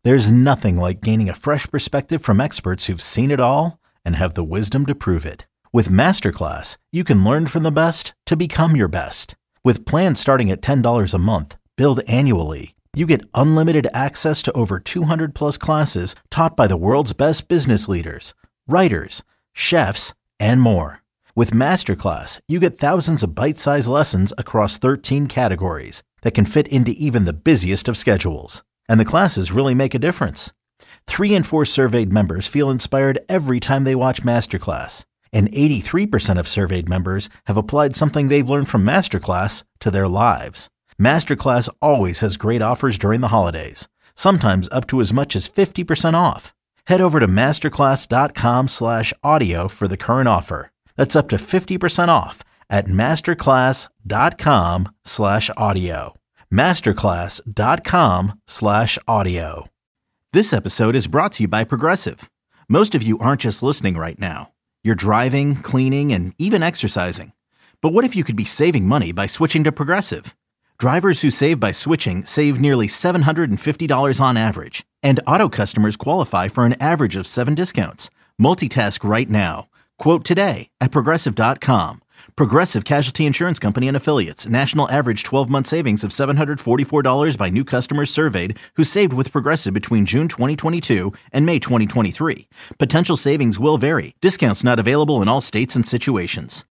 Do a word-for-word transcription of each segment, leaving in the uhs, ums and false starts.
There's nothing like gaining a fresh perspective from experts who've seen it all and have the wisdom to prove it. With Masterclass, you can learn from the best to become your best. With plans starting at ten dollars a month, billed annually, you get unlimited access to over two hundred plus classes taught by the world's best business leaders, writers, chefs, and more. With Masterclass, you get thousands of bite-sized lessons across thirteen categories that can fit into even the busiest of schedules. And the classes really make a difference. Three in four surveyed members feel inspired every time they watch Masterclass. And eighty-three percent of surveyed members have applied something they've learned from Masterclass to their lives. Masterclass always has great offers during the holidays, sometimes up to as much as fifty percent off. Head over to masterclass.com slash audio for the current offer. That's up to fifty percent off at masterclass.com slash audio. masterclass.com slash audio. This episode is brought to you by Progressive. Most of you aren't just listening right now. You're driving, cleaning, and even exercising. But what if you could be saving money by switching to Progressive? Drivers who save by switching save nearly seven hundred fifty dollars on average. And auto customers qualify for an average of seven discounts. Multitask right now. Quote today at Progressive dot com. Progressive Casualty Insurance Company and Affiliates. National average twelve-month savings of seven hundred forty-four dollars by new customers surveyed who saved with Progressive between June twenty twenty-two and May twenty twenty-three. Potential savings will vary. Discounts not available in all states and situations.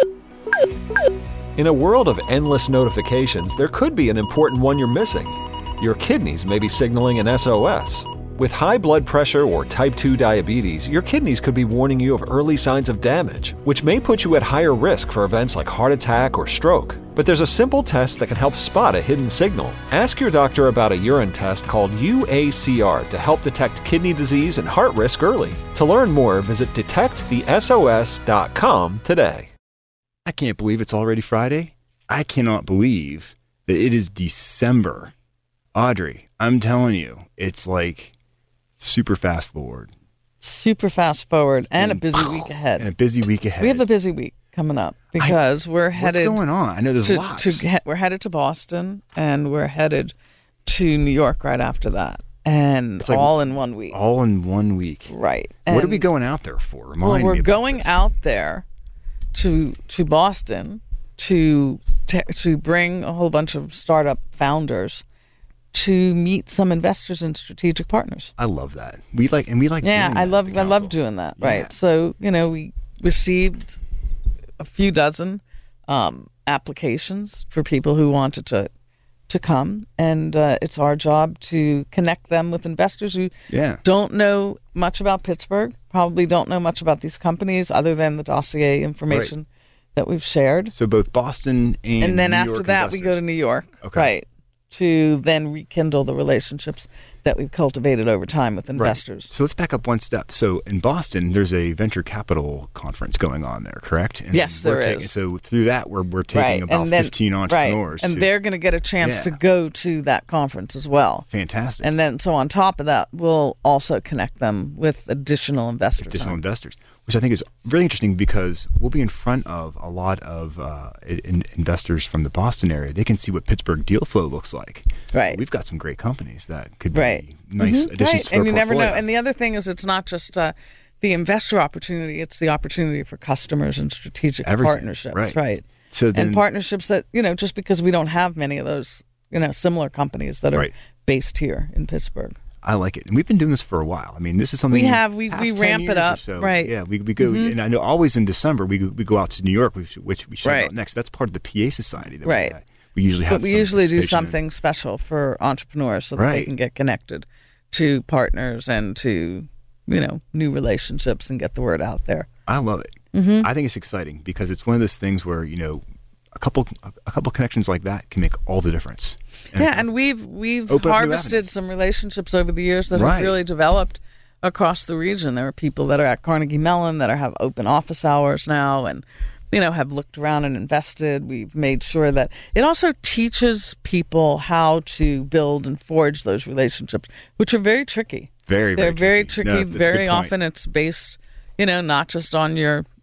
In a world of endless notifications, there could be an important one you're missing. Your kidneys may be signaling an S O S. With high blood pressure or type two diabetes, your kidneys could be warning you of early signs of damage, which may put you at higher risk for events like heart attack or stroke. But there's a simple test that can help spot a hidden signal. Ask your doctor about a urine test called U A C R to help detect kidney disease and heart risk early. To learn more, visit detect the S O S dot com today. I can't believe it's already Friday. I cannot believe that it is December. Audrey, I'm telling you, it's like super fast forward. Super fast forward and, and a busy week ahead. And a busy week ahead. We have a busy week coming up because I, we're headed... What's going on? I know there's to, lots. To get, we're headed to Boston and we're headed to New York right after that. And like all in one week. All in one week. Right. And what are and, we going out there for? Remind well, we're me about going this. out there to to Boston to te- to bring a whole bunch of startup founders to meet some investors and strategic partners. I love that. We like and we like yeah, doing I that love I love doing that. Yeah. Right. So, you know, we received a few dozen um, applications for people who wanted to to come, and uh, it's our job to connect them with investors who yeah. don't know much about Pittsburgh, probably don't know much about these companies other than the dossier information right. that we've shared. So both Boston and And then New after York that investors. we go to New York. Okay. Right. To then rekindle the relationships that we've cultivated over time with investors. Right. So let's back up one step. So in Boston, there's a venture capital conference going on there, correct? And yes, there taking, is. So through that, we're we're taking right. about then, fifteen entrepreneurs. Right. And to, they're going to get a chance yeah. to go to that conference as well. Fantastic. And then, so on top of that, we'll also connect them with additional investors. Additional huh? investors, which I think is really interesting because we'll be in front of a lot of uh, in, investors from the Boston area. They can see what Pittsburgh deal flow looks like. Right. We've got some great companies that could be right. nice mm-hmm. additions right. to and our you portfolio. never know. And the other thing is, it's not just uh, the investor opportunity; it's the opportunity for customers and strategic Everything. partnerships. Right. right. So then, and partnerships that, you know, just because we don't have many of those, you know, similar companies that are right. based here in Pittsburgh. I like it, and we've been doing this for a while. I mean, this is something we have. We past we ten ramp years it up, or so. right? Yeah, we we go, mm-hmm. and I know always in December we go, we go out to New York, which, which we should right. out next. That's part of the P A Society, that right? We, uh, we usually have. But we some usually do participation something in. special for entrepreneurs so that right. they can get connected to partners and to, you know, new relationships and get the word out there. I love it. Mm-hmm. I think it's exciting because it's one of those things where, you know, a couple a couple connections like that can make all the difference. And yeah, and we've we've Open up new harvested avenues. some relationships over the years that Right. have really developed across the region. There are people that are at Carnegie Mellon that are, have open office hours now and, you know, have looked around and invested. We've made sure that it also teaches people how to build and forge those relationships, which are very tricky. Very, They're very very tricky. tricky. No, that's a very good point. often it's based, you know, not just on your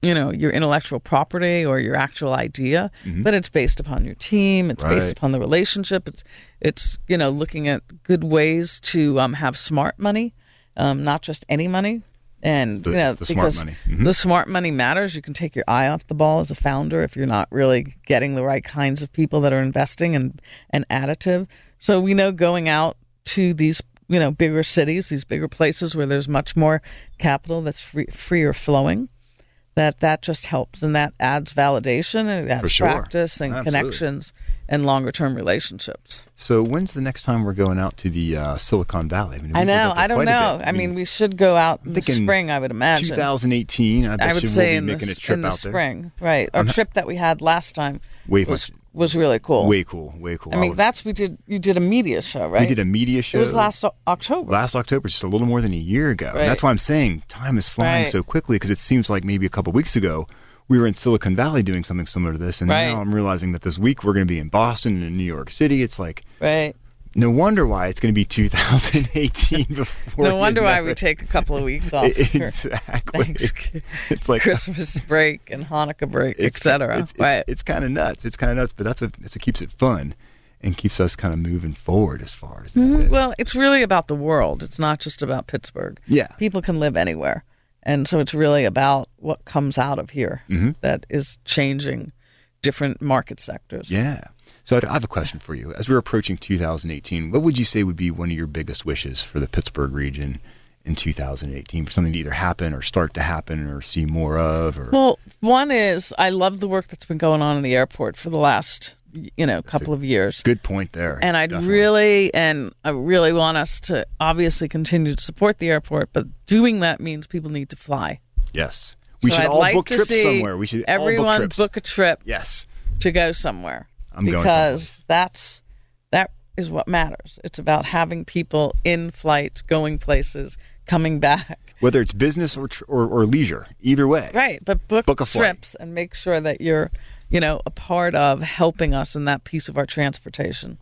you know, your intellectual property or your actual idea, mm-hmm. but it's based upon your team. It's right. based upon the relationship. It's, it's you know, looking at good ways to um, have smart money, um, not just any money. And, the, you know, the because smart money. Mm-hmm. the smart money matters. You can take your eye off the ball as a founder if you're not really getting the right kinds of people that are investing and, and additive. So we know going out to these, you know, bigger cities, these bigger places where there's much more capital that's free, freer flowing, that that just helps. And that adds validation and it adds sure. practice and Absolutely. Connections and longer-term relationships. So when's the next time we're going out to the uh, Silicon Valley? I, mean, I know. I don't know. I I mean, mean, we should go out in the spring, I would imagine. twenty eighteen, I bet I would you say we'll be in making the, a trip in the out there. spring. Right. Our I'm, trip that we had last time way was, much, was really cool. Way cool. Way cool. I mean, I was, that's, we did, you did a media show, right? We did a media show. It was last o- October. Last October, just a little more than a year ago. Right. And that's why I'm saying time is flying right. so quickly, because it seems like maybe a couple weeks ago, we were in Silicon Valley doing something similar to this, and right. now I'm realizing that this week we're going to be in Boston and New York City. It's like, right. no wonder why it's going to be two thousand eighteen before. No wonder why it. we take a couple of weeks off. Exactly. It's like Christmas break and Hanukkah break, et cetera. It's, it's, right. it's, it's kind of nuts. It's kind of nuts, but that's what, that's what keeps it fun and keeps us kind of moving forward as far as that mm-hmm. is. Well, it's really about the world. It's not just about Pittsburgh. Yeah. People can live anywhere. And so it's really about what comes out of here mm-hmm. that is changing different market sectors. Yeah. So I have a question for you. As we're approaching two thousand eighteen, what would you say would be one of your biggest wishes for the Pittsburgh region in two thousand eighteen, for something to either happen or start to happen or see more of? Or Well, one is I love the work that's been going on in the airport for the last, you know, couple of years. Good point there. And I'd Definitely. really, and I really want us to obviously continue to support the airport, but doing that means people need to fly. Yes. We so should I'd all like book to trips see somewhere. We should everyone all book trips. book a trip Yes. to go somewhere. I'm going because someplace. that's that is what matters. It's about having people in flights, going places, coming back. Whether it's business or tr- or, or leisure, either way. Right, but book, Book a flight. trips and make sure that you're, you know, a part of helping us in that piece of our transportation.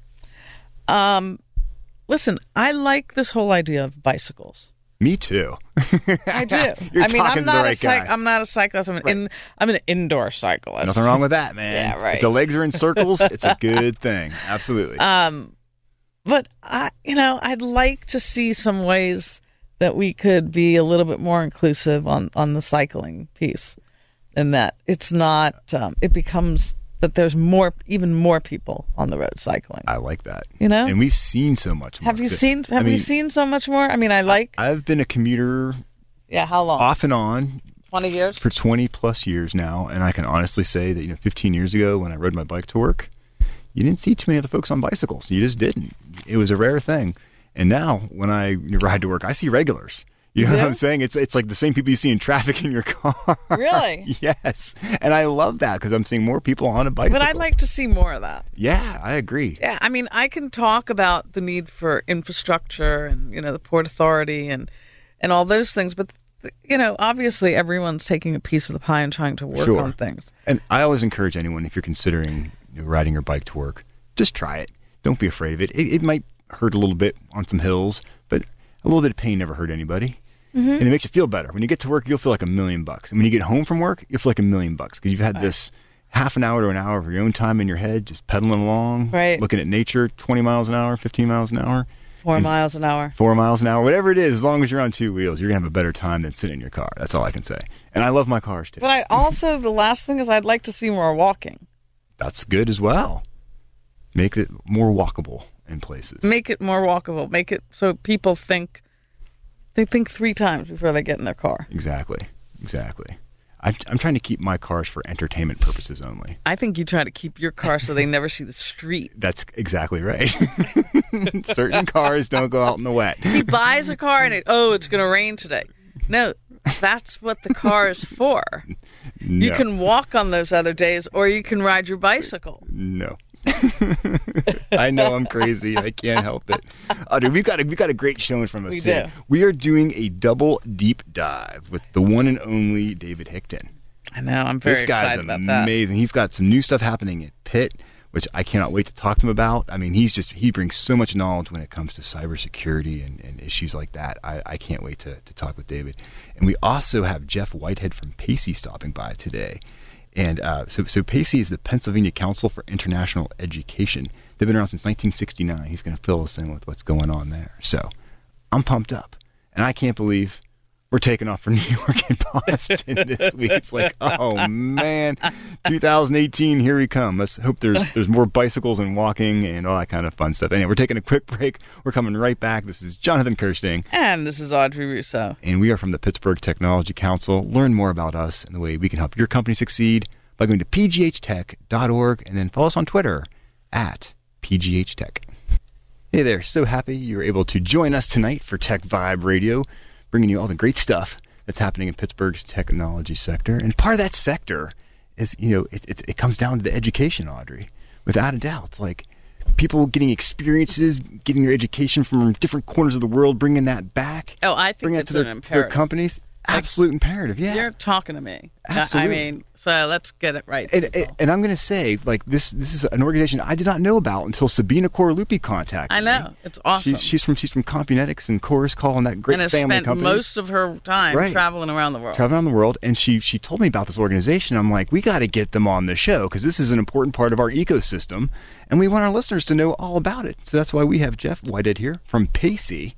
Um, listen, I like this whole idea of bicycles. Me too. I do. You're I mean, talking I'm to the not right a cyc- guy. I'm not a cyclist. I'm an Right. in, I'm an indoor cyclist. Nothing wrong with that, man. Yeah, right. If the legs are in circles, it's a good thing. Absolutely. Um, but I, you know, I'd like to see some ways that we could be a little bit more inclusive on, on the cycling piece, and that it's not, um, it becomes that there's more, even more people on the road cycling. I like that. You know? And we've seen so much more. Have you So- seen? Have I mean, you seen so much more? I mean, I like. I've been a commuter Yeah, how long? off and on Twenty years. for twenty plus years now, and I can honestly say that, you know, fifteen years ago when I rode my bike to work, you didn't see too many other folks on bicycles. You just didn't. It was a rare thing. And now when I ride to work, I see regulars. You know You what do? I'm saying? It's it's like the same people you see in traffic in your car. Really? Yes. And I love that because I'm seeing more people on a bicycle. But I'd like to see more of that. Yeah, I agree. Yeah, I mean, I can talk about the need for infrastructure and, you know, the Port Authority and and all those things, but, you know, obviously everyone's taking a piece of the pie and trying to work Sure. on things. And I always encourage anyone, if you're considering, you know, riding your bike to work, just try it. Don't be afraid of it. It, it might hurt a little bit on some hills, but a little bit of pain never hurt anybody. Mm-hmm. And it makes you feel better. When you get to work, you'll feel like a million bucks. And when you get home from work, you'll feel like a million bucks because you've had this half an hour to an hour of your own time in your head, just pedaling along, Right. looking at nature, twenty miles an hour, fifteen miles an hour, Four And- miles an hour. four miles an hour, whatever it is, as long as you're on two wheels, you're going to have a better time than sitting in your car. That's all I can say. And I love my cars too. But I also, the last thing is I'd like to see more walking. That's good as well. Make it more walkable in places. Make it more walkable. Make it so people think, they think three times before they get in their car. Exactly. Exactly. I'm, I'm trying to keep my cars for entertainment purposes only. I think you try to keep your car so they never see the street. That's exactly right. Certain cars don't go out in the wet. He buys a car and it, oh, it's going to rain today. No, that's what the car is for. No. You can walk on those other days or you can ride your bicycle. No. I know I'm crazy. I can't help it. Oh, dude, we've got a, we've got a great show in front of us We today. do. We are doing a double deep dive with the one and only David Hickton. I know. I'm very This guy's excited about that. amazing. He's got some new stuff happening at Pitt. which I cannot wait to talk to him about. I mean, he's just he brings so much knowledge when it comes to cybersecurity and, and issues like that. I, I can't wait to, to talk with David. And we also have Jeff Whitehead from PACE stopping by today. And uh, so, so PACE is the Pennsylvania Council for International Education. They've been around since nineteen sixty-nine. He's going to fill us in with what's going on there. So I'm pumped up. And I can't believe we're taking off for New York and Boston this week. It's like, oh, man, two thousand eighteen, here we come. Let's hope there's there's more bicycles and walking and all that kind of fun stuff. Anyway, we're taking a quick break. We're coming right back. This is Jonathan Kirsting. And this is Audrey Russo. And we are from the Pittsburgh Technology Council. Learn more about us and the way we can help your company succeed by going to p g h tech dot org and then follow us on Twitter at p g h tech. Hey there, so happy you were able to join us tonight for Tech Vibe Radio, bringing you all the great stuff that's happening in Pittsburgh's technology sector. And part of that sector is, you know, it, it, it comes down to the education, Audrey. Without a doubt. It's like people getting experiences, getting their education from different corners of the world, bringing that back. Oh, I think bringing it's that to an their, imperative. their companies. Absolute imperative, yeah. You're talking to me. Absolutely. I mean, so let's get it right. And, and, and I'm going to say, like, this this is an organization I did not know about until Sabina Corlupi contacted I know. me. It's awesome. She, she's from she's from Compunetics and Chorus Call and that great and has family spent company. most of her time Right. traveling around the world. Traveling around the world, and she she told me about this organization. I'm like, we got to get them on the show because this is an important part of our ecosystem, and we want our listeners to know all about it. So that's why we have Jeff Whitehead here from PACE,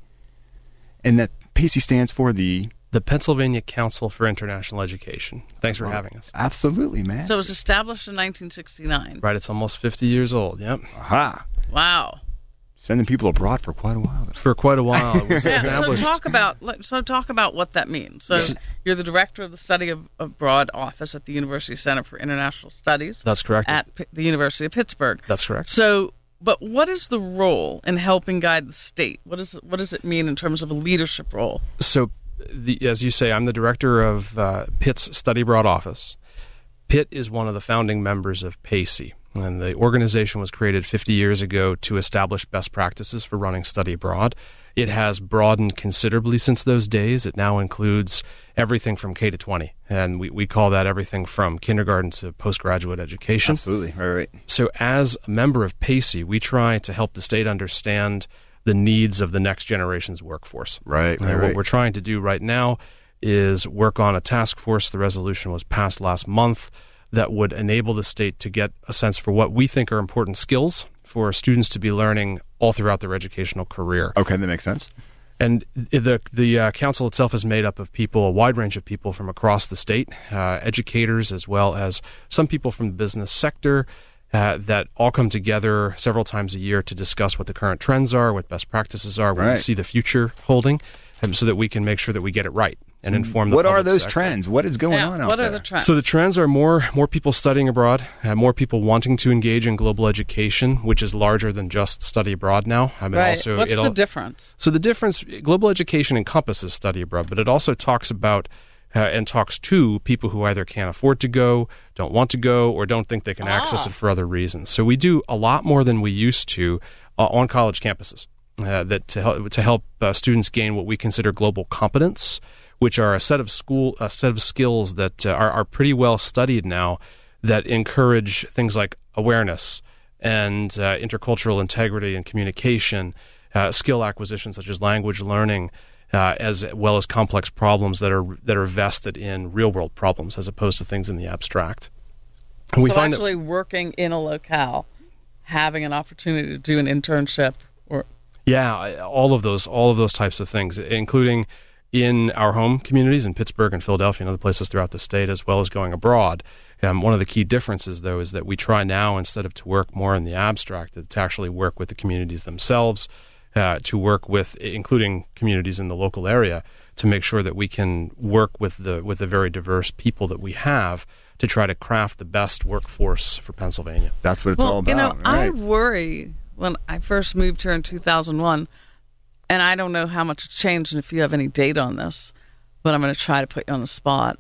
and that PACE stands for the The Pennsylvania Council for International Education. Thanks for Oh, having us. Absolutely, man. So it was established in nineteen sixty-nine. Right, it's almost fifty years old, yep. Aha. Wow. Sending people abroad for quite a while. For quite a while. It was Yeah, so established. talk about let- so talk about what that means. So you're the director of the Study of Abroad Office at the University Center for International Studies. That's correct. At P- the University of Pittsburgh. That's correct. So, but what is the role in helping guide the state? What is what does it mean in terms of a leadership role? So, the, as you say, I'm the director of uh, Pitt's Study Abroad Office. Pitt is one of the founding members of PACE, and the organization was created fifty years ago to establish best practices for running study abroad. It has broadened considerably since those days. It now includes everything from K to twenty, and we, we call that everything from kindergarten to postgraduate education. Absolutely. Right, right. So as a member of PACE, we try to help the state understand the needs of the next generation's workforce. Right, And right, what right. we're trying to do right now is work on a task force. The resolution was passed last month that would enable the state to get a sense for what we think are important skills for students to be learning all throughout their educational career. Okay, that makes sense. And the the uh, council itself is made up of people, a wide range of people from across the state, uh, educators as well as some people from the business sector, uh, that all come together several times a year to discuss what the current trends are, what best practices are, what we Right. see the future holding, and so that we can make sure that we get it right and inform the What are public those sector. trends? What is going Yeah, on out what there? are the trends? So the trends are more more people studying abroad, uh, more people wanting to engage in global education, which is larger than just study abroad now. I mean, right. also What's it'll, the difference? So the difference, global education encompasses study abroad, but it also talks about uh, and talks to people who either can't afford to go, don't want to go, or don't think they can access Ah. it for other reasons. So we do a lot more than we used to uh, on college campuses uh, that to help to help uh, students gain what we consider global competence, which are a set of school a set of skills that uh, are, are pretty well studied now that encourage things like awareness and uh, intercultural integrity and communication, uh, skill acquisition such as language learning, uh, as well as complex problems that are that are vested in real world problems as opposed to things in the abstract. And we so find actually working in a locale, having an opportunity to do an internship or Yeah, all of those, all of those types of things, including in our home communities in Pittsburgh and Philadelphia and other places throughout the state, as well as going abroad. Um, one of the key differences, though, is that we try now, instead of to work more in the abstract, to actually work with the communities themselves, uh, to work with, including communities in the local area, to make sure that we can work with the with the very diverse people that we have to try to craft the best workforce for Pennsylvania. That's what it's well, all about. you know, I right. worry when I first moved here in two thousand one, and I don't know how much it's changed and if you have any data on this, but I'm going to try to put you on the spot.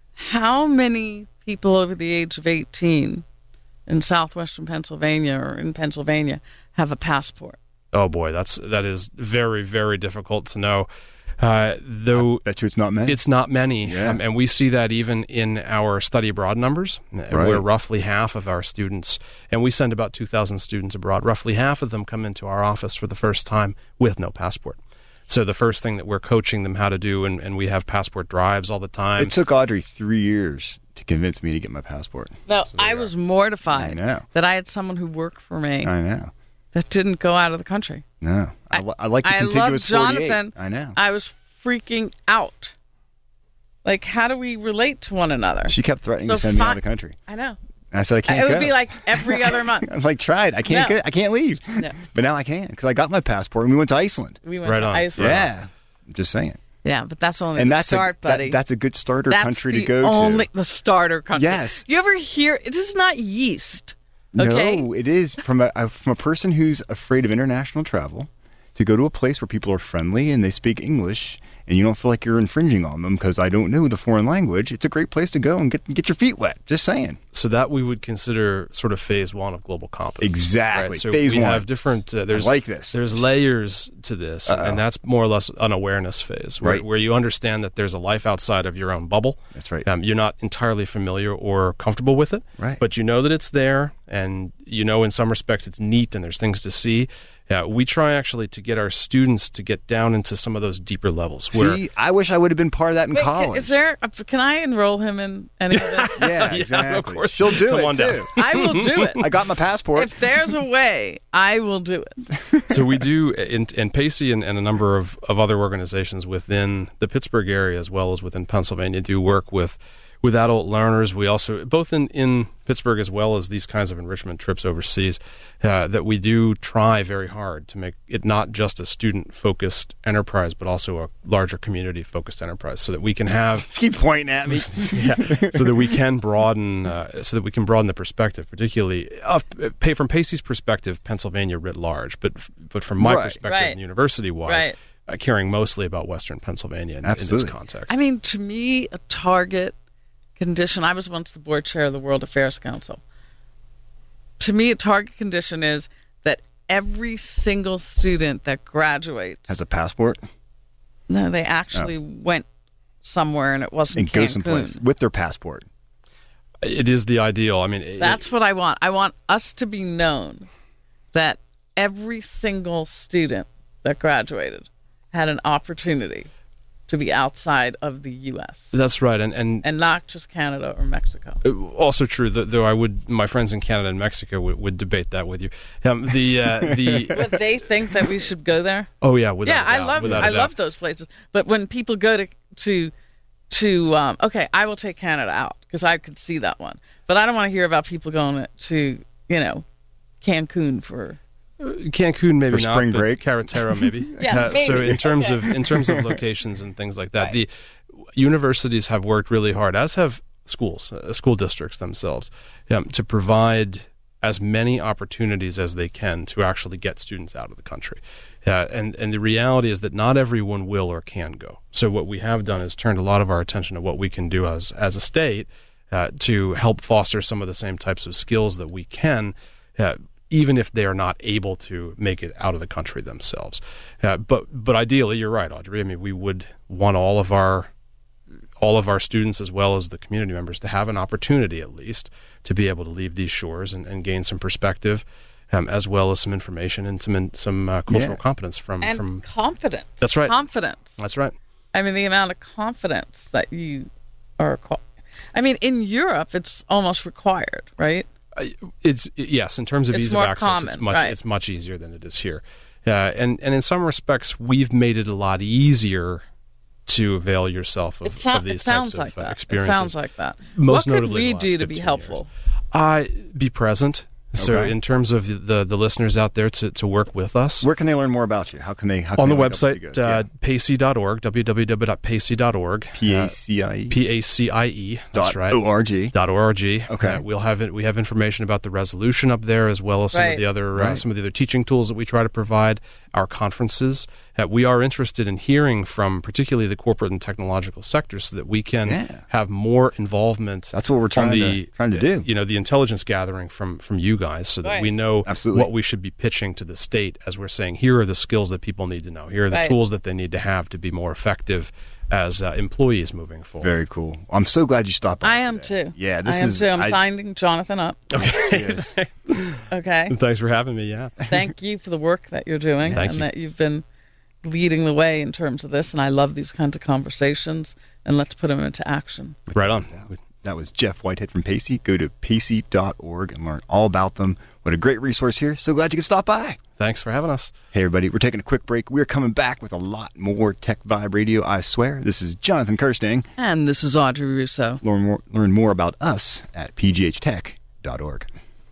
How many people over the age of eighteen in southwestern Pennsylvania or in Pennsylvania have a passport? Oh boy, that's that is very very difficult to know. Uh, though I bet you it's not many. It's not many, Yeah. um, and we see that even in our study abroad numbers, uh, Right. where roughly half of our students, and we send about two thousand students abroad, roughly half of them come into our office for the first time with no passport. So the first thing that we're coaching them how to do, and, and we have passport drives all the time. It took Audrey three years to convince me to get my passport. No, So there I you was are. mortified I know. that I had someone who worked for me I know. that didn't go out of the country. No. I, li- I like the I contiguous love forty-eight. Jonathan. I know. I was freaking out. Like, how do we relate to one another? She kept threatening So to send me fi- out of the country. I know. And I said, I can't It would go. be like every other month. I'm like, tried. I can't No. get, I can't leave. No. But now I can because I got my passport and we went to Iceland. We went Right to on. Iceland. Yeah. I'm just saying. Yeah, but that's only And the that's start, a, that- buddy. that's a good starter That's country the to go only, to. the starter country. Yes. You ever hear, this is not yeast. Okay? No, it is from a, a from a person who's afraid of international travel to go to a place where people are friendly and they speak English and you don't feel like you're infringing on them because I don't know the foreign language. It's a great place to go and get get your feet wet. Just saying. So that we would consider sort of phase one of global competence. Exactly. Right? So Phase we one. have different. Uh, there's I like this. There's layers to this, Uh-oh. and that's more or less an awareness phase, where, Right. where you understand that there's a life outside of your own bubble. That's right. Um, you're not entirely familiar or comfortable with it, Right. but you know that it's there, and you know in some respects it's neat, and there's things to see. Yeah, we try actually to get our students to get down into some of those deeper levels. Where See, I wish I would have been part of that in Wait, can, college. is there, a, can I enroll him in any of this? Yeah, Yeah, exactly. of course. She'll do Come it on too. down. I will do it. I got my passport. If there's a way, I will do it. So we do, in, in Pacey and, and a number of, of other organizations within the Pittsburgh area as well as within Pennsylvania do work with with adult learners. We also, both in, in Pittsburgh as well as these kinds of enrichment trips overseas, uh, that we do try very hard to make it not just a student-focused enterprise, but also a larger community-focused enterprise, so that we can have Keep pointing at me. yeah, so that we can broaden, uh, so that we can broaden the perspective, particularly uh, pay from Pacey's perspective, Pennsylvania writ large, but but from my Right. perspective, Right. university-wise, Right. uh, caring mostly about Western Pennsylvania in, in this Absolutely. context. I mean, to me, a target condition, I was once the board chair of the World Affairs Council. To me, a target condition is that every single student that graduates, Has a passport no, they actually went somewhere and it wasn't and go Cancun. someplace with their passport. it is the ideal. I mean, it- That's what I want. I want us to be known that every single student that graduated had an opportunity to be outside of the U S that's right, and and and not just Canada or Mexico. also true. That, though I would, my friends in Canada and Mexico would, would debate that with you. Um, the uh, the But they think that we should go there. oh yeah, without yeah, a I doubt, love without a I doubt. love those places. But when people go to to to um, okay, I will take Canada out because I could see that one. But I don't want to hear about people going to you know Cancun for. Cancun, maybe For not, spring but break? Carretero, maybe. Yeah, Uh, So maybe. in terms Okay. of in terms of locations and things like that, the universities have worked really hard, as have schools, uh, school districts themselves, um, to provide as many opportunities as they can to actually get students out of the country. Uh, and and the reality is that not everyone will or can go. So what we have done is turned a lot of our attention to what we can do as as a state uh, to help foster some of the same types of skills that we can. Uh, even if they are not able to make it out of the country themselves. Uh, but but ideally, you're right, Audrey. I mean, we would want all of our all of our students as well as the community members to have an opportunity at least to be able to leave these shores and, and gain some perspective, um, as well as some information and some some uh, cultural Yeah. competence from And from. confidence. That's right. Confidence. That's right. I mean, the amount of confidence that you are. I mean, in Europe, it's almost required, right? Uh, It's yes, in terms of It's ease more of access, it's common, much right. it's much easier than it is here, uh, and and in some respects, we've made it a lot easier to avail yourself of, It, so- of these it sounds types like of uh, that. It experiences. sounds like that. Most what could notably in we the last do to be fifteen helpful? Uh, be present. So Okay. in terms of the the listeners out there to, to work with us. Where can they learn more about you? How can they? How can On the they link up with you website, guys? uh, pacey dot org, w w w dot pacey dot org. P A C I E. P A C I E. That's dot right. O R G. Dot org. Okay. Uh, we'll have it. We have information about the resolution up there, as well as some Right. of the other uh, Right. some of the other teaching tools that we try to provide, our conferences. Uh, we are interested in hearing from particularly the corporate and technological sectors so that we can Yeah. have more involvement. That's what we're trying on the, to trying to do. You know, the intelligence gathering from from you guys, so that Right. we know Absolutely. what we should be pitching to the state as we're saying, here are the skills that people need to know. Here are the Right. tools that they need to have to be more effective as uh, employees moving forward. Very cool. I'm so glad you stopped by. I am today. too. Yeah, this I am is. too. I'm I- signing Jonathan up. Yes. Okay. Thanks for having me. Yeah. Thank you for the work that you're doing Thank and you. that you've been leading the way in terms of this. And I love these kinds of conversations. And let's put them into action. Right on. That was Jeff Whitehead from Pacey. Go to pacey dot org and learn all about them. What a great resource here. So glad you could stop by. Thanks for having us. Hey, everybody. We're taking a quick break. We're coming back with a lot more Tech Vibe Radio, I swear. This is Jonathan Kirsting. And this is Audrey Russo. Learn more, learn more about us at p g h tech dot org.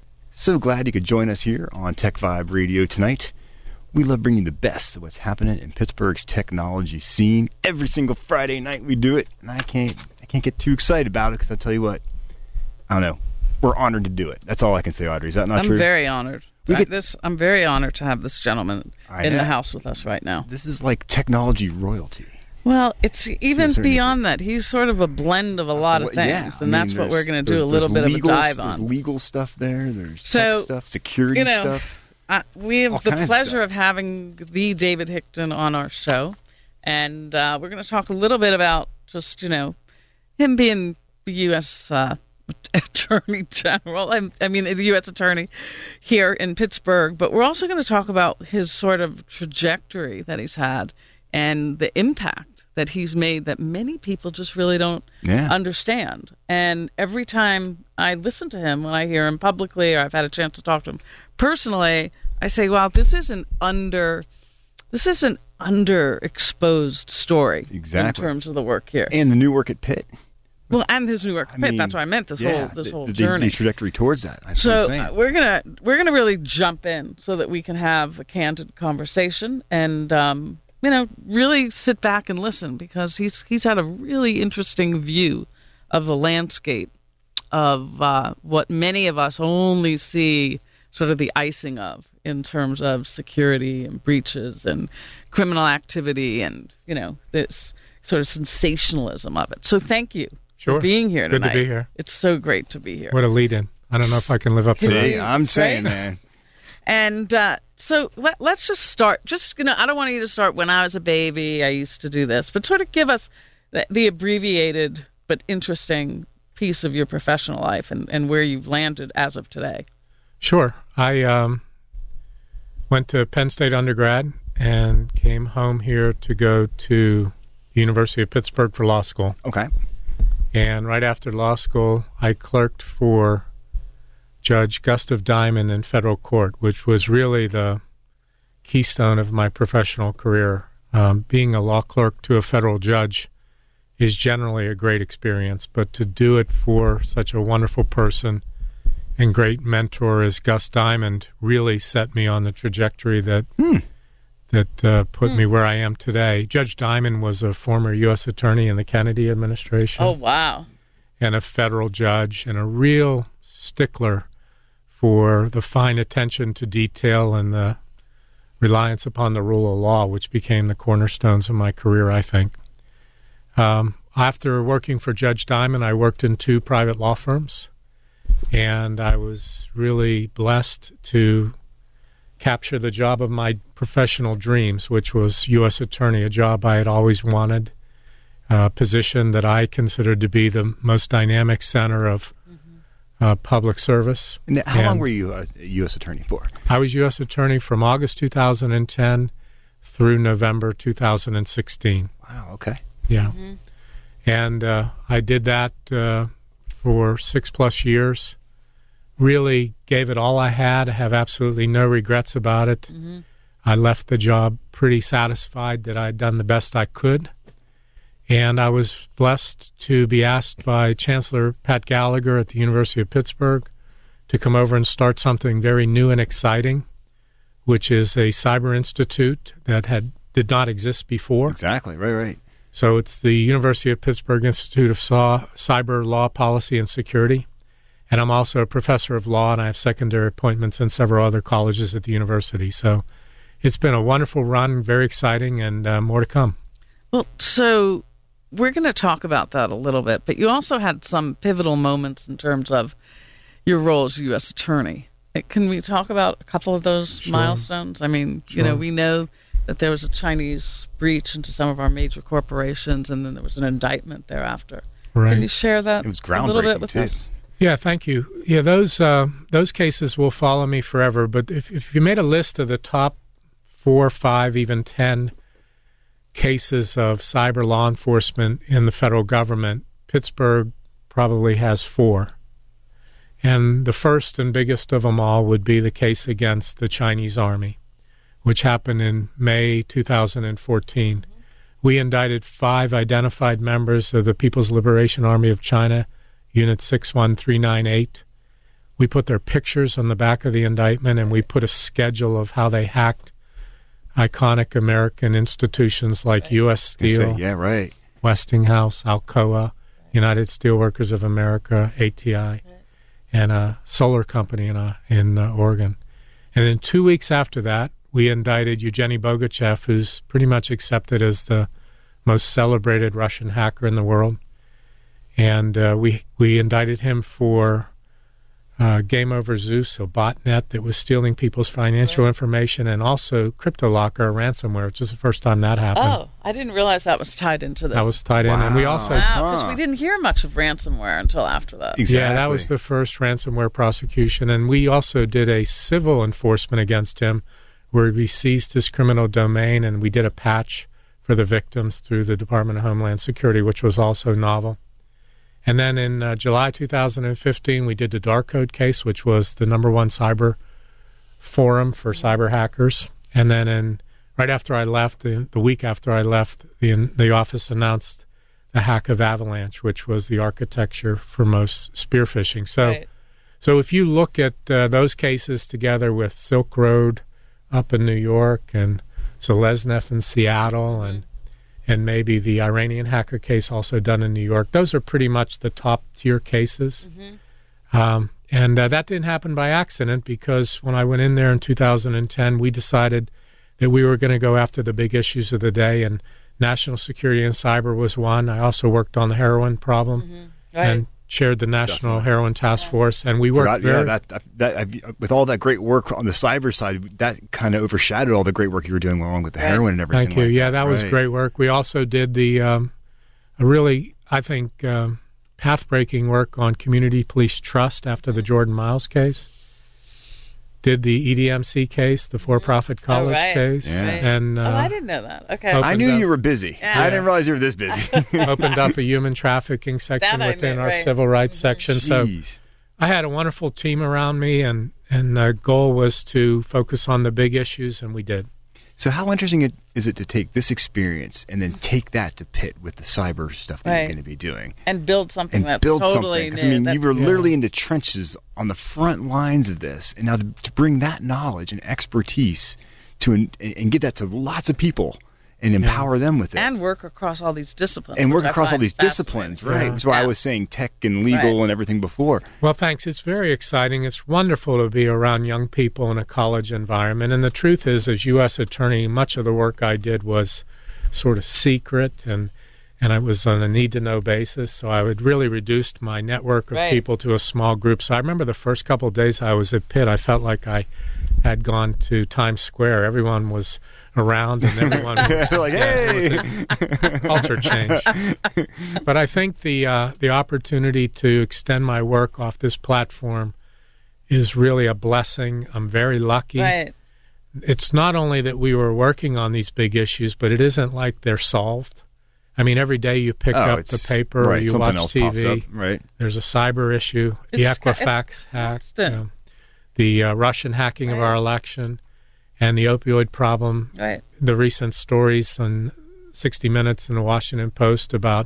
So glad you could join us here on Tech Vibe Radio tonight. We love bringing the best of what's happening in Pittsburgh's technology scene. Every single Friday night we do it, and I can't I can't get too excited about it because I tell you what, I don't know. We're honored to do it. That's all I can say, Audrey. Is that not I'm true? very honored. We I- get- this, I'm very honored to have this gentleman I in the know. house with us right now. This is like technology royalty. Well, it's even certain beyond that. He's sort of a blend of a lot of Well, things, yeah, I and mean, that's what there's- we're going to do there's- a little there's bit legal, of a dive There's on. legal stuff there. There's So, tech stuff, security you know, stuff. Uh, we All have the kinds of pleasure stuff. of having the David Hickton on our show, and uh, we're going to talk a little bit about just, you know, him being the U S Uh, Attorney General. I, I mean, the U S Attorney here in Pittsburgh, but we're also going to talk about his sort of trajectory that he's had and the impact that he's made that many people just really don't Yeah. understand. And every time I listen to him, when I hear him publicly or I've had a chance to talk to him personally, I say, wow, this is an under, this is an underexposed story Exactly. in terms of the work here. And the new work at Pitt. Well, and his New York I Pit. mean, That's what I meant. This yeah, whole this the, whole the, journey. The trajectory towards that. That's so what I'm saying. uh, we're gonna we're gonna really jump in so that we can have a candid conversation and um, you know really sit back and listen, because he's he's had a really interesting view of the landscape of uh, what many of us only see sort of the icing of in terms of security and breaches and criminal activity and you know this sort of sensationalism of it. So thank you. Sure. For being here Good tonight. to be here. It's so great to be here. What a lead-in. I don't know if I can live up to See, that. I'm saying, Right? man. And uh, so let, let's just start. Just, you know, I don't want you to start when I was a baby, I used to do this, but sort of give us the, the abbreviated but interesting piece of your professional life and, and where you've landed as of today. Sure. I um, went to Penn State undergrad and came home here to go to the University of Pittsburgh for law school. Okay. And right after law school, I clerked for Judge Gustav Diamond in federal court, which was really the keystone of my professional career. Um, being a law clerk to a federal judge is generally a great experience, but to do it for such a wonderful person and great mentor as Gus Diamond really set me on the trajectory that Hmm. that uh, put me where I am today. Judge Diamond was a former U S attorney in the Kennedy administration Oh, wow. and a federal judge and a real stickler for the fine attention to detail and the reliance upon the rule of law, which became the cornerstones of my career, I think. Um, after working for Judge Diamond, I worked in two private law firms, and I was really blessed to capture the job of my professional dreams, which was U S attorney, a job I had always wanted, a position that I considered to be the most dynamic center of uh, public service. And how long And were you a U S attorney for? I was U S attorney from August two thousand ten through November two thousand sixteen. Wow. Okay. Yeah. And uh, I did that uh, for six plus years. Really gave it all I had. I have absolutely no regrets about it. I left the job pretty satisfied that I'd done the best I could. And I was blessed to be asked by Chancellor Pat Gallagher at the University of Pittsburgh to come over and start something very new and exciting, which is a cyber institute that had did not exist before. Exactly. Right. Right. So it's the University of Pittsburgh Institute of Saw, Cyber Law Policy and Security. And I'm also a professor of law, and I have secondary appointments in several other colleges at the university. So it's been a wonderful run, very exciting, and uh, more to come. Well, so we're going to talk about that a little bit, but you also had some pivotal moments in terms of your role as U S Attorney. Can we talk about a couple of those Sure. milestones? I mean, Sure. you know, we know that there was a Chinese breach into some of our major corporations, and then there was an indictment thereafter. Right. Can you share that It was a little bit groundbreaking, with too. us? Yeah, thank you. Yeah, those uh, those cases will follow me forever. But if, if you made a list of the top four, five, even ten cases of cyber law enforcement in the federal government, Pittsburgh probably has four. And the first and biggest of them all would be the case against the Chinese Army, which happened in May two thousand fourteen. We indicted five identified members of the People's Liberation Army of China, Unit six one three nine eight. We put their pictures on the back of the indictment, and we put a schedule of how they hacked iconic American institutions like U S They say, Steel, yeah, right. Westinghouse, Alcoa, United Steelworkers of America, A T I, and a solar company in, uh, in uh, Oregon. And then two weeks after that, we indicted Evgeny Bogachev, who's pretty much accepted as the most celebrated Russian hacker in the world. And uh, we we indicted him for uh, Game Over Zeus, a botnet that was stealing people's financial information, and also CryptoLocker, a ransomware, which is the first time that happened. Oh, I didn't realize that was tied into this. That was tied in. And we also... Wow, because Huh. we didn't hear much of ransomware until after that. Exactly. Yeah, that was the first ransomware prosecution. And we also did a civil enforcement against him where we seized his criminal domain, and we did a patch for the victims through the Department of Homeland Security, which was also novel. And then in uh, July two thousand fifteen, we did the Dark Code case, which was the number one cyber forum for cyber hackers. And then in right after I left, the, the week after I left, the, the office announced the hack of Avalanche, which was the architecture for most spear phishing. So, Right. so if you look at uh, those cases together with Silk Road up in New York and Zeleznev in Seattle and and maybe the Iranian hacker case also done in New York, those are pretty much the top tier cases. Mm-hmm. Um, and uh, that didn't happen by accident, because when I went in there in two thousand ten, we decided that we were going to go after the big issues of the day, and national security and cyber was one. I also worked on the heroin problem Mm-hmm. Right. and chaired the National Definitely. Heroin Task Force, and we worked Forgot- very... yeah, that, that, that, I- with all that great work on the cyber side, that kind of overshadowed all the great work you were doing along with the Right. heroin and everything. Thank you. like Yeah, that was Right. great work. We also did the um, a really, I think, um, path-breaking work on community police trust after the Jordan Miles case. Did the E D M C case, the for-profit college right. case, Yeah. Right. and uh, oh, I didn't know that. Okay. Open- I knew up- you were busy. Yeah. I didn't realize you were this busy. opened up a human trafficking section That I within knew, our right. civil rights section. So Jeez. I had a wonderful team around me, and and the goal was to focus on the big issues, and we did. So how interesting it, is it to take this experience and then take that to Pitt with the cyber stuff that Right. you're going to be doing? And build something And that's build totally something. 'Cause, new. I mean, that- you were Yeah. literally in the trenches on the front lines of this. And now to, to bring that knowledge and expertise to and, and get that to lots of people and empower them with it. and work across all these disciplines. And work which I across all find these fascinating. disciplines, right? Yeah. That's why I Yeah. was saying tech and legal Right. and everything before. Well, thanks. It's very exciting. It's wonderful to be around young people in a college environment. And the truth is, as U S attorney, much of the work I did was sort of secret, and and I was on a need-to-know basis. So I would really reduced my network of Right. people to a small group. So I remember the first couple of days I was at Pitt, I felt like I had gone to Times Square. Everyone was around, and everyone was like, yeah, it was hey! a culture change. But I think the uh, the opportunity to extend my work off this platform is really a blessing. I'm very lucky. Right. It's not only that we were working on these big issues, but it isn't like they're solved. I mean, every day you pick Oh, up it's- the paper right, or you something watch else T pops V. up, right? There's a cyber issue, the It's- Equifax it's hack, constant. you know, the uh, Russian hacking of Right. our election, and the opioid problem. Right. The recent stories on sixty minutes in the Washington Post about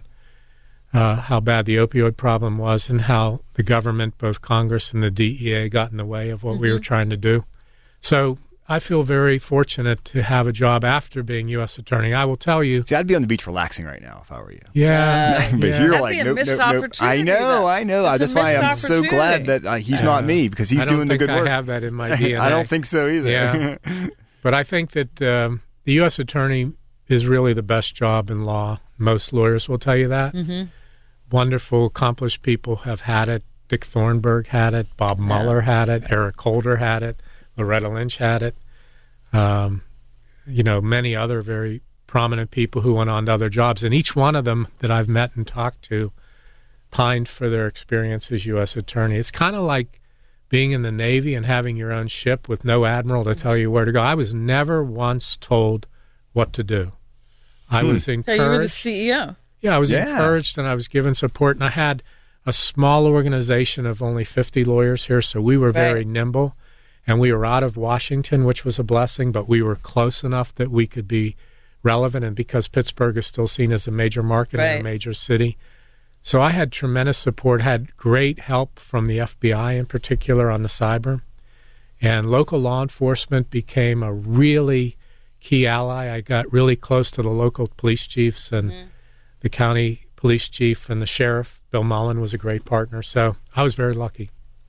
uh, how bad the opioid problem was and how the government, both Congress and the D E A, got in the way of what Mm-hmm. we were trying to do. So I feel very fortunate to have a job after being U S attorney. I will tell you. See, I'd be on the beach relaxing right now if I were you. Yeah. But yeah. you're That'd like, be a nope, missed nope, nope. I opportunity, know, though. I know. It's a That's why missed I'm so glad opportunity. that uh, he's not me, because he's I don't doing the think good I work. have that in my D N A. I don't think so either. Yeah. but I think that um, the U S attorney is really the best job in law. Most lawyers will tell you that. Mm-hmm. Wonderful, accomplished people have had it. Dick Thornburg had it. Bob yeah. Mueller had it. Eric Holder had it. Loretta Lynch had it. Um, you know, many other very prominent people who went on to other jobs. And each one of them that I've met and talked to pined for their experience as U S attorney. It's kind of like being in the Navy and having your own ship with no admiral to tell you where to go. I was never once told what to do. I hmm. was encouraged. So you were the C E O. Yeah, I was yeah. encouraged and I was given support. And I had a small organization of only fifty lawyers here, so we were very right. nimble. And we were out of Washington, which was a blessing, but we were close enough that we could be relevant. And because Pittsburgh is still seen as a major market right. and a major city. So I had tremendous support, had great help from the F B I in particular on the cyber. And local law enforcement became a really key ally. I got really close to the local police chiefs and mm. the county police chief and the sheriff. Bill Mullen was a great partner. So I was very lucky.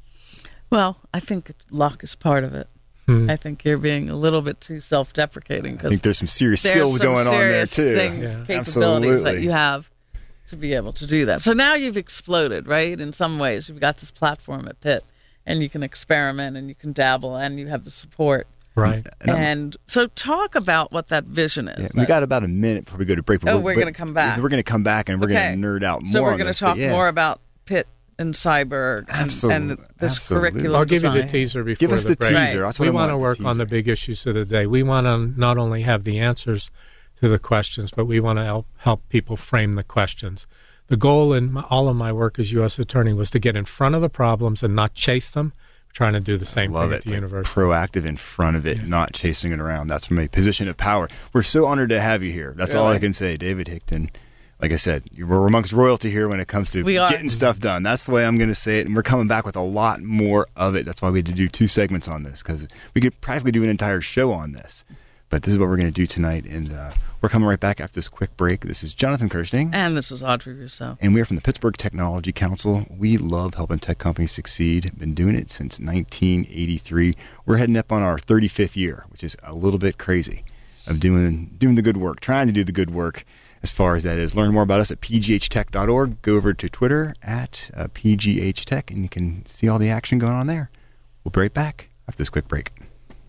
Well, I think luck is part of it. Hmm. I think you're being a little bit too self-deprecating. I think there's some serious there's skills some going on there, too. Things, yeah. capabilities Absolutely. that you have to be able to do that. So now you've exploded, right? In some ways, you've got this platform at Pitt, and you can experiment, and you can dabble, and you have the support. Right. And, and so talk about what that vision is. Yeah, we got about a minute before we go to break. But oh, we're, we're going to come back. We're going to come back, and we're okay. going to nerd out more So we're going to talk yeah. more about Pitt and cyber and, Absolutely. and this Absolutely. curriculum I'll give design. you the teaser before Give us the, the break. teaser. Right. That's what we I want to want, work on the big issues of the day. We want to not only have the answers to the questions, but we want to help, help people frame the questions. The goal in my, all of my work as U S attorney was to get in front of the problems and not chase them. We're trying to do the same I love thing it. at the like university. Proactive in front of it, yeah. not chasing it around. That's from a position of power. We're so honored to have you here. That's really? all I can say. David Hickton, like I said, we're amongst royalty here when it comes to we getting are. stuff done. That's the way I'm going to say it. And we're coming back with a lot more of it. That's why we had to do two segments on this, because we could practically do an entire show on this. But this is what we're going to do tonight. And uh, we're coming right back after this quick break. This is Jonathan Kirsting. And this is Audrey Rousseau. And we are from the Pittsburgh Technology Council. We love helping tech companies succeed. Been doing it since nineteen eighty-three. We're heading up on our thirty-fifth year, which is a little bit crazy, of doing doing the good work, trying to do the good work as far as that is. Learn more about us at p g h tech dot org. Go over to Twitter at uh, P G H Tech, and you can see all the action going on there. We'll be right back after this quick break.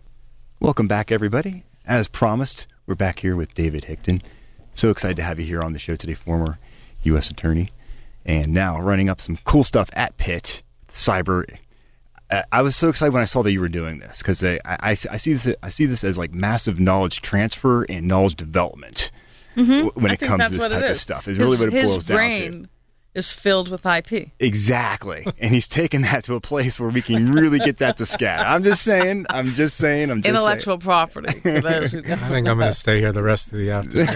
Welcome back, everybody. As promised, we're back here with David Hickton. So excited to have you here on the show today, former U S attorney, and now running up some cool stuff at Pitt, cyber. Uh, I was so excited when I saw that you were doing this, because I, I, I see this I see this as like massive knowledge transfer and knowledge development mm-hmm. w- when I it think comes that's to this what type it of is. stuff. Is his, really what it boils his down brain to. Is filled with I P. Exactly. And he's taken that to a place where we can really get that to scat. I'm just saying, I'm just saying, I'm just Intellectual saying. property. For those who I think I'm going to stay here the rest of the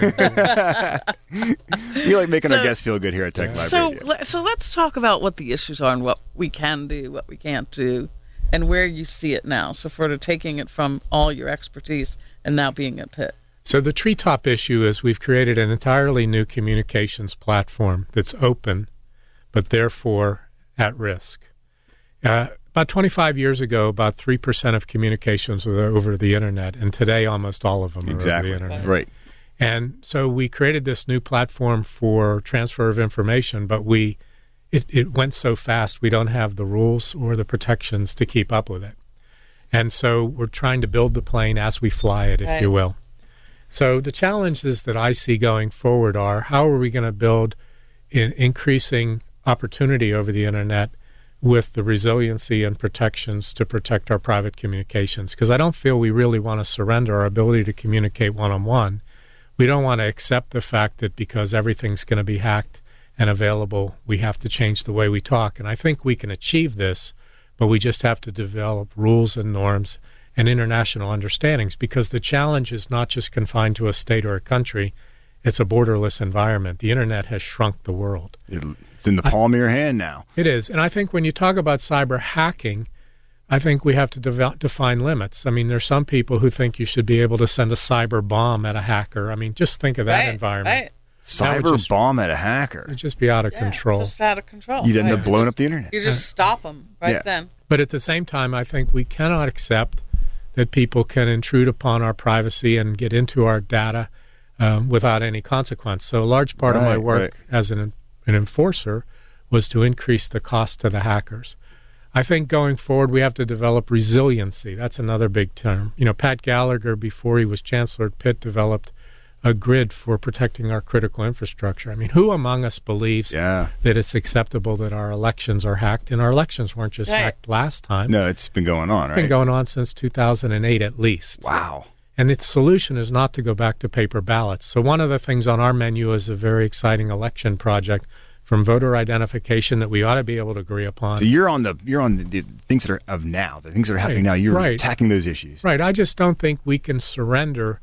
afternoon. You like making So- our guests feel good here at Tech Live So, Radio. le- so let's talk about what the issues are and what we can do, what we can't do, and where you see it now. So, sort of taking it from all your expertise and now being at Pitt. So the treetop issue is we've created an entirely new communications platform that's open, but therefore at risk. Uh, about twenty-five years ago, about three percent of communications were over the Internet, and today almost all of them are Exactly. over the Internet. Right. And so we created this new platform for transfer of information, but we it, it went so fast we don't have the rules or the protections to keep up with it. And so we're trying to build the plane as we fly it, if Right. you will. So the challenges that I see going forward are, how are we going to build in increasing opportunity over the Internet with the resiliency and protections to protect our private communications? Because I don't feel we really want to surrender our ability to communicate one-on-one. We don't want to accept the fact that because everything's going to be hacked and available, we have to change the way we talk. And I think we can achieve this, but we just have to develop rules and norms and international understandings, because the challenge is not just confined to a state or a country. It's a borderless environment. The Internet has shrunk the world. It's in the palm of your hand now. It is. And I think when you talk about cyber hacking, I think we have to de- define limits. I mean, there's some people who think you should be able to send a cyber bomb at a hacker. I mean, just think of that right, environment. Right. Cyber just- bomb at a hacker. It'd just be out of Yeah, control. Just out of control. You'd end right. up blowing up the internet. You just stop them right Yeah. then. But at the same time, I think we cannot accept that people can intrude upon our privacy and get into our data um, without any consequence. So a large part right, of my work right. as an, an enforcer was to increase the cost to the hackers. I think going forward we have to develop resiliency. That's another big term. You know, Pat Gallagher, before he was Chancellor at Pitt, developed a grid for protecting our critical infrastructure. I mean, who among us believes Yeah. that it's acceptable that our elections are hacked? And our elections weren't just Right. hacked last time. No, it's been going on, It's right? been going on since two thousand eight at least. Wow. And the solution is not to go back to paper ballots. So one of the things on our menu is a very exciting election project from voter identification that we ought to be able to agree upon. So you're on the you're on the, the things that are of now, the things that are happening Right, now. You're right. attacking those issues. Right. I just don't think we can surrender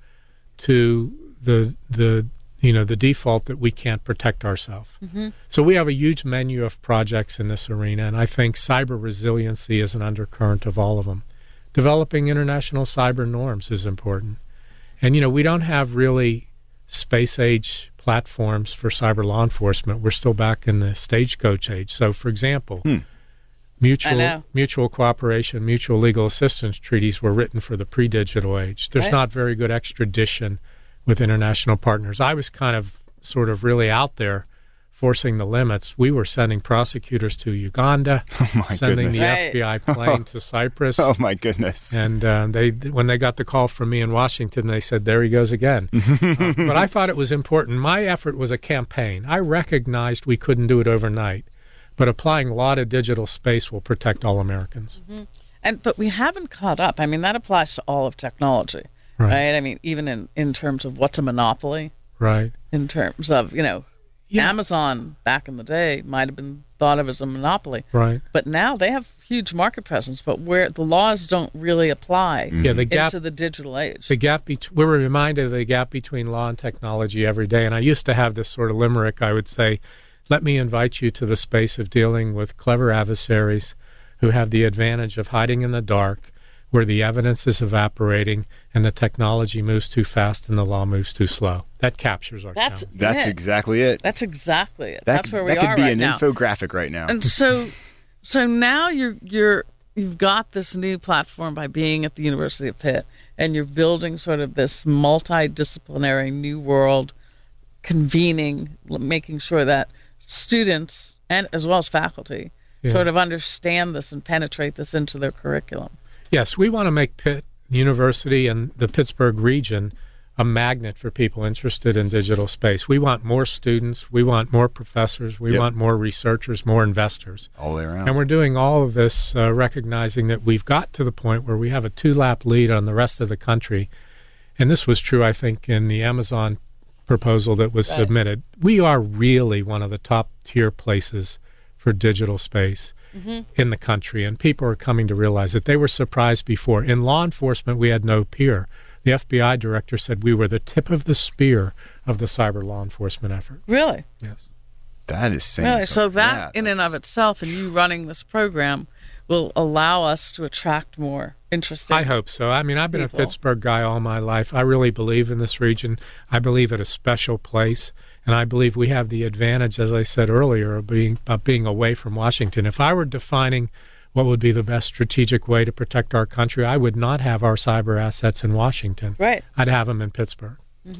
to the the you know the default that we can't protect ourselves. Mm-hmm. So we have a huge menu of projects in this arena, and I think cyber resiliency is an undercurrent of all of them. Developing international cyber norms is important, and you know we don't have really space age platforms for cyber law enforcement. We're still back in the stagecoach age. So, for example. Hmm. I Mutual know. mutual cooperation, mutual legal assistance treaties were written for the pre-digital age. There's Right. not very good extradition with international partners. I was kind of sort of really out there forcing the limits. We were sending prosecutors to Uganda, Oh my sending goodness. the Right. F B I plane to Cyprus. Oh my goodness. And uh, they, when they got the call from me in Washington, they said, "There he goes again." uh, but I thought it was important. My effort was a campaign. I recognized we couldn't do it overnight, but applying law to digital space will protect all Americans. Mm-hmm. And but we haven't caught up. I mean, that applies to all of technology, Right. right? I mean, even in, in terms of what's a monopoly, Right. in terms of, you know, Yeah. Amazon back in the day might have been thought of as a monopoly. Right. But now they have huge market presence, but where the laws don't really apply Yeah, the gap into the digital age. the gap bet- we're reminded of the gap between law and technology every day. And I used to have this sort of limerick. I would say, let me invite you to the space of dealing with clever adversaries who have the advantage of hiding in the dark, where the evidence is evaporating and the technology moves too fast and the law moves too slow. That captures our That's challenge. That's it. exactly it. That's exactly it. That, That's where we that could are be right an now. infographic right now. And so, so now you're you're you've got this new platform by being at the University of Pitt, and you're building sort of this multidisciplinary new world, convening, l- making sure that students and as well as faculty Yeah. sort of understand this and penetrate this into their curriculum. Yes, we want to make Pitt University and the Pittsburgh region a magnet for people interested in digital space. We want more students, we want more professors, we Yep. want more researchers, more investors. All the way around. And we're doing all of this uh, recognizing that we've got to the point where we have a two-lap lead on the rest of the country. And this was true, I think, in the Amazon proposal that was Right. submitted. We are really one of the top-tier places for digital space Mm-hmm. in the country, and people are coming to realize that. They were surprised before. In law enforcement, we had no peer. The F B I director said we were the tip of the spear of the cyber law enforcement effort. Really, Yes. that is saying really. So something. that, Yeah, in and of that's- itself, and you running this program, will allow us to attract more interesting. I hope so. I mean, I've been people. a Pittsburgh guy all my life. I really believe in this region. I believe it's a special place, and I believe we have the advantage, as I said earlier, of being of being away from Washington. If I were defining what would be the best strategic way to protect our country, I would not have our cyber assets in Washington. Right. I'd have them in Pittsburgh.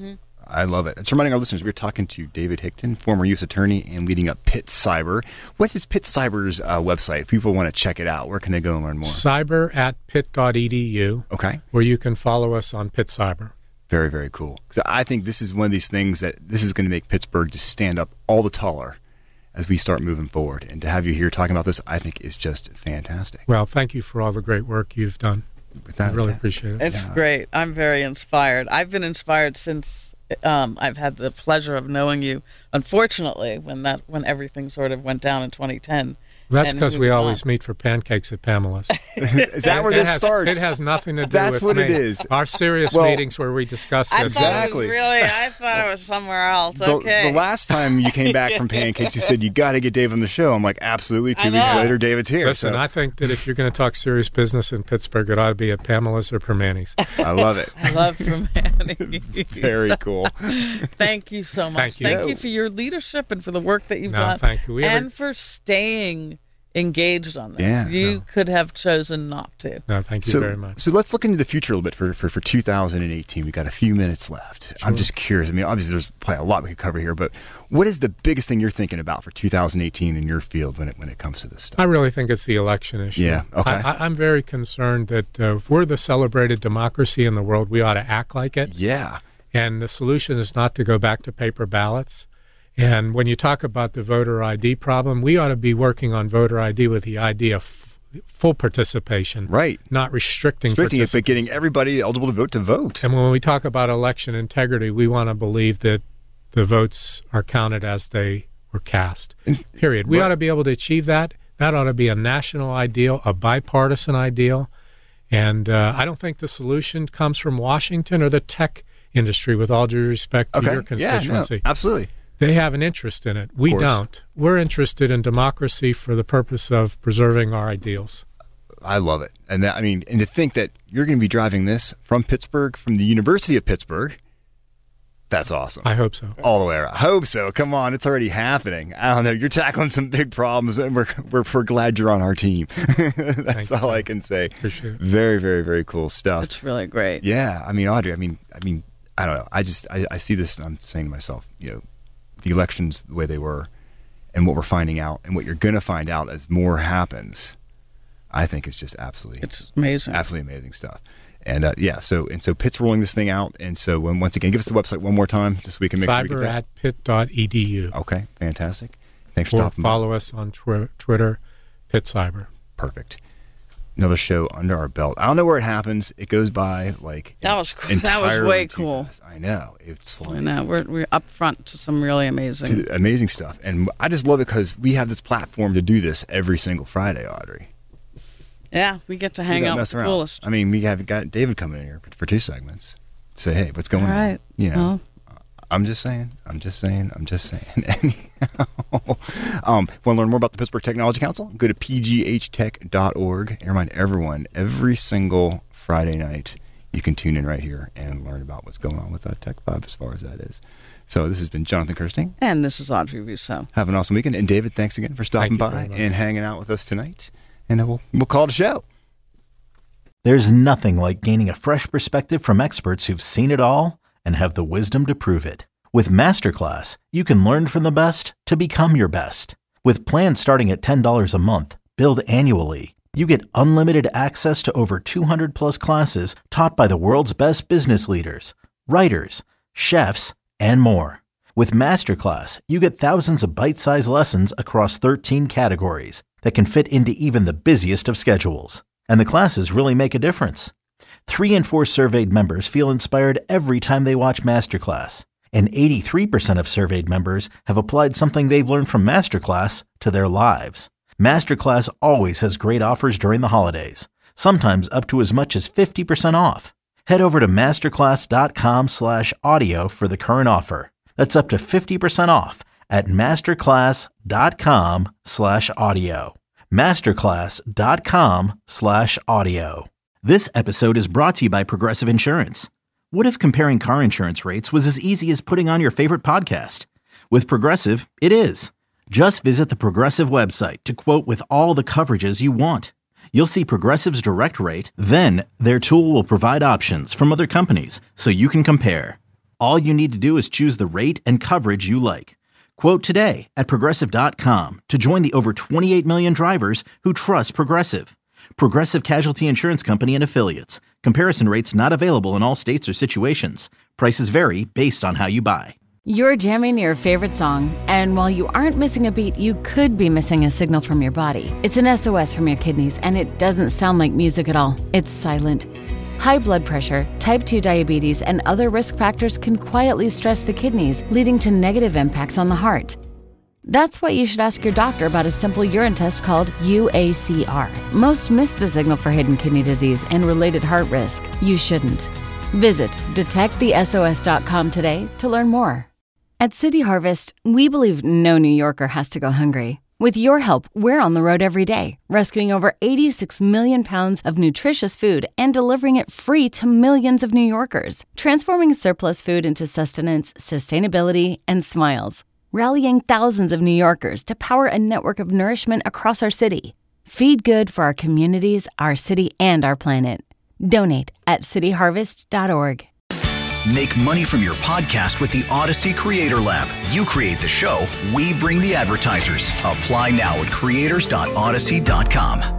I love it. It's reminding our listeners, we're talking to David Hickton, former U S attorney and leading up Pitt Cyber. What is Pitt Cyber's uh, website? If people want to check it out, where can they go and learn more? Cyber at pitt dot e d u, Okay. where you can follow us on Pitt Cyber. Very, very cool. Because I think this is one of these things that this is going to make Pittsburgh just stand up all the taller as we start moving forward. And to have you here talking about this, I think is just fantastic. Well, thank you for all the great work you've done. With I that, really yeah. appreciate it. It's Yeah. great. I'm very inspired. I've been inspired since um, I've had the pleasure of knowing you. Unfortunately, when that when everything sort of went down in twenty ten. That's and because we moved always on. meet for pancakes at Pamela's. Is that where it this has, starts? It has nothing to do That's with what me. it is. Our serious Well, meetings where we discuss I this. thought it Exactly. was really. I thought it was somewhere else. The, Okay. the last time you came back from Pancakes, you said, you got to get Dave on the show. I'm like, absolutely. Two I weeks know. later, David's here. Listen, so I think that if you're going to talk serious business in Pittsburgh, it ought to be at Pamela's or Permani's. I love it. I love from Manny. Very cool. Thank you so much. Thank you. Thank you for your leadership and for the work that you've No, done. thank you. We have and a- for staying engaged on this. Yeah, you no. could have chosen not to. No, thank you so, very much. So let's look into the future a little bit for, for, for two thousand eighteen. We've got a few minutes left. Sure. I'm just curious. I mean, obviously there's probably a lot we could cover here, but what is the biggest thing you're thinking about for two thousand eighteen in your field when it when it comes to this stuff? I really think it's the election issue. Yeah, okay. I, I, I'm very concerned that uh, if we're the celebrated democracy in the world, we ought to act like it. Yeah. And the solution is not to go back to paper ballots. And when you talk about the voter I D problem, we ought to be working on voter I D with the idea of f- full participation, Right. not restricting, Restricting it, participation. but getting everybody eligible to vote to vote. And when we talk about election integrity, we want to believe that the votes are counted as they were cast. Period. We Right. ought to be able to achieve that. That ought to be a national ideal, a bipartisan ideal. And uh, I don't think the solution comes from Washington or the tech industry, with all due respect to Okay. your Yeah, constituency. no, absolutely. They have an interest in it. We course. don't. We're interested in democracy for the purpose of preserving our ideals. I love it. And that, I mean, and to think that you're going to be driving this from Pittsburgh, from the University of Pittsburgh, that's awesome. I hope so. All the way around. I hope so. Come on, it's already happening. I don't know. You're tackling some big problems, and we're we're, we're glad you're on our team. That's Thank all you. I can say. Appreciate it. Very, very, very cool stuff. It's really great. Yeah, I mean, Audrey. I mean, I mean, I don't know. I just I, I see this, and I'm saying to myself, you know, the elections the way they were, and what we're finding out, and what you're going to find out as more happens. I think it's just absolutely, It's amazing. absolutely amazing stuff. And uh, yeah, so and so Pitt's rolling this thing out, and so when, once again, give us the website one more time, just so we can make sure we get Cyber that. at pitt dot e d u. Okay, fantastic. Thanks for Or stopping by. follow us on twi- Twitter, Pitt Cyber. Perfect. Another show under our belt. I don't know where it happens. It goes by like That was cool. That was entirely way too cool. fast. I know. It's like I know. We're, we're up front to some really amazing. to amazing stuff, and I just love it because we have this platform to do this every single Friday, Audrey. Yeah, we get to We hang don't out with mess the around. coolest. I mean, we have got David coming in here for, for two segments. Say, hey, what's going All on? right. You know, Well. I'm just saying. I'm just saying. I'm just saying. Anyhow, um, want to learn more about the Pittsburgh Technology Council? Go to p g h tech dot org and remind everyone every single Friday night you can tune in right here and learn about what's going on with uh, Tech Vibe as far as that is. So this has been Jonathan Kirsting. And this is Audrey Rousseau. Have an awesome weekend. And David, thanks again for stopping Thank you by very much. and hanging out with us tonight. And uh, we'll, we'll call it a show. There's nothing like gaining a fresh perspective from experts who've seen it all and have the wisdom to prove it. With Masterclass, you can learn from the best to become your best. With plans starting at ten dollars a month, billed annually, you get unlimited access to over two hundred plus classes taught by the world's best business leaders, writers, chefs, and more. With Masterclass, you get thousands of bite-sized lessons across thirteen categories that can fit into even the busiest of schedules. And the classes really make a difference. Three in four surveyed members feel inspired every time they watch Masterclass. And eighty-three percent of surveyed members have applied something they've learned from Masterclass to their lives. Masterclass always has great offers during the holidays, sometimes up to as much as fifty percent off. Head over to masterclass.com slash audio for the current offer. That's up to fifty percent off at masterclass.com slash audio. Masterclass.com slash audio. This episode is brought to you by Progressive Insurance. What if comparing car insurance rates was as easy as putting on your favorite podcast? With Progressive, it is. Just visit the Progressive website to quote with all the coverages you want. You'll see Progressive's direct rate, then their tool will provide options from other companies so you can compare. All you need to do is choose the rate and coverage you like. Quote today at Progressive dot com to join the over twenty-eight million drivers who trust Progressive. Progressive Casualty Insurance Company and Affiliates. Comparison rates not available in all states or situations. Prices vary based on how you buy. You're jamming your favorite song, and while you aren't missing a beat, you could be missing a signal from your body. It's an S O S from your kidneys, and it doesn't sound like music at all. It's silent. High blood pressure, type two diabetes, and other risk factors can quietly stress the kidneys, leading to negative impacts on the heart. That's why you should ask your doctor about a simple urine test called U A C R. Most miss the signal for hidden kidney disease and related heart risk. You shouldn't. Visit detect the S O S dot com today to learn more. At City Harvest, we believe no New Yorker has to go hungry. With your help, we're on the road every day, rescuing over eighty-six million pounds of nutritious food and delivering it free to millions of New Yorkers, transforming surplus food into sustenance, sustainability, and smiles. rallying thousands of New Yorkers to power a network of nourishment across our city. Feed good for our communities, our city, and our planet. Donate at city harvest dot org. Make money from your podcast with the Odyssey Creator Lab. You create the show, we bring the advertisers. Apply now at creators dot odyssey dot com.